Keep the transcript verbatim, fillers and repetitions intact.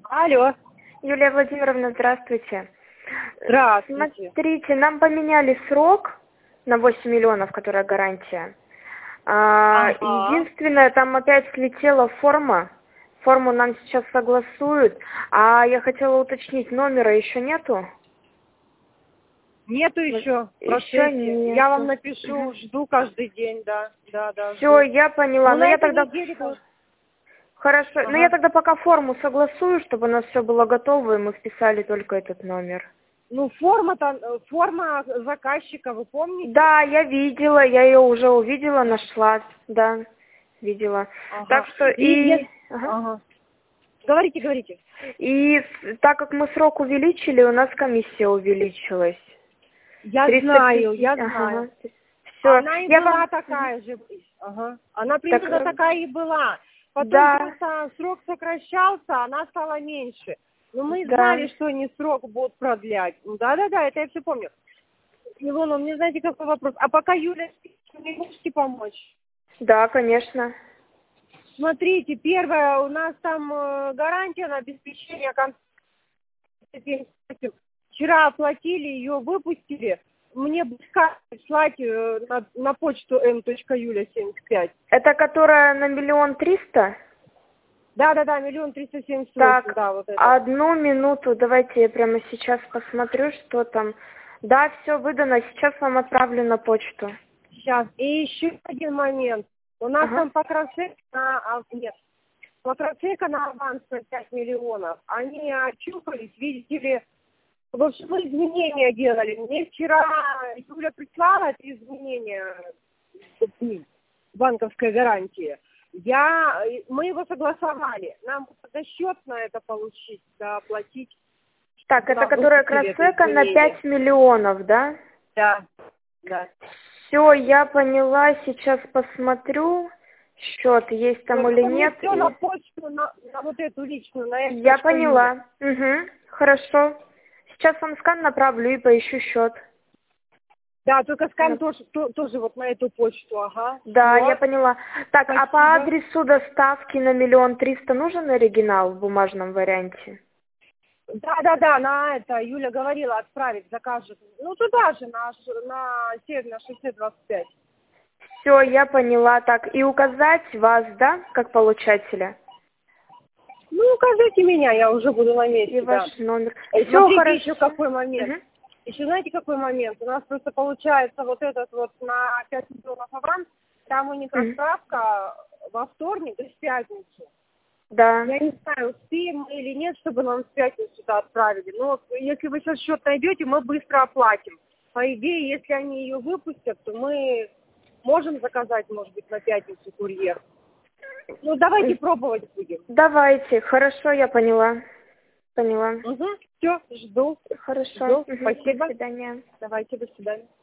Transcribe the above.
Алло. Юлия Владимировна, здравствуйте. Здравствуйте. Смотрите, нам поменяли срок на восемь миллионов, которая гарантия. А, Ага. единственное, там опять слетела форма. Форму нам сейчас согласуют. А я хотела уточнить, номера еще нету? Нету еще в Еще процессе. нету. Я вам напишу, жду каждый день, да. Да, да. Все, жду. я поняла. Ну, Но на я этой тогда... неделе тоже. Хорошо. Ага. Но я тогда пока форму согласую, чтобы у нас все было готово, и мы вписали только этот номер. Ну, форма-то, форма заказчика, вы помните? Да, я видела, я ее уже увидела, нашла, да, видела. Ага. Так что И, и... если- ага. ага. Говорите, говорите. И с- так как мы срок увеличили, у нас комиссия увеличилась. Я триста знаю, пятьдесят. я Ага. знаю. Все, Она и я была вам... такая же. Ага. Она Так, примерно такая и была. Потом да, просто срок сокращался, она стала меньше. Но мы да, знали, что они срок будут продлять. Ну, да-да-да, это я все помню. Илона, мне знаете, какой вопрос? А пока Юля спит, вы мне можете помочь? да, конечно. Смотрите, первое, у нас там э, гарантия на обеспечение контакта. Вчера оплатили, ее выпустили. Мне будет слать э, на, на почту эм точка юля семьдесят пять. Это которая на миллион триста? Да-да-да, миллион триста семьдесят восемь, Так, да, вот это. одну минуту, давайте я прямо сейчас посмотрю, что там. Да, все выдано, сейчас вам отправлю на почту. Сейчас. И еще один момент. У нас Ага. там покроцека на... а, нет, покроцека на аванс на пять миллионов. Они очухались, видите ли. В общем, мы изменения делали. Мне вчера Юля прислала эти изменения банковской гарантии. Я, мы его согласовали. Нам надо счет на это получить, да, оплатить. Так, Да, это которая выпустили это красека на изменение. пять миллионов, да? Да, да. Все, я поняла, сейчас посмотрю, счет есть там или нет. Все на И... почту, на, на вот эту личную, на эту. Я поняла. Угу, хорошо. Сейчас вам скан направлю и поищу счет. Да, только скан На- тоже, то- тоже вот на эту почту, ага. Да, Вот. я поняла. Так, а по Спасибо. адресу доставки на миллион триста нужен оригинал в бумажном варианте? Да, да, да, на это Юля говорила отправить, закажет. Ну туда же, на, ш- на Северное шоссе двадцать пять. Все, я поняла. Так, и указать вас, да, как получателя? Ну, укажите меня, я уже буду на месте, И да. ваш номер. Э, Все Смотрите, хорошо. еще какой момент. Мгм. Еще знаете, какой момент? У нас просто получается вот этот вот на пять миллионов аванс, там у них Мгм. отправка во вторник, то есть в пятницу. Да. Я не знаю, успеем мы или нет, чтобы нам в пятницу сюда отправили. Но вот если вы сейчас счет найдете, мы быстро оплатим. По идее, если они ее выпустят, то мы можем заказать, может быть, на пятницу курьер. Ну, давайте пробовать будем. Давайте. Хорошо, я поняла. Поняла. Угу. Все, жду. Хорошо. Жду. Мгм. Спасибо. До свидания. Давайте, до свидания.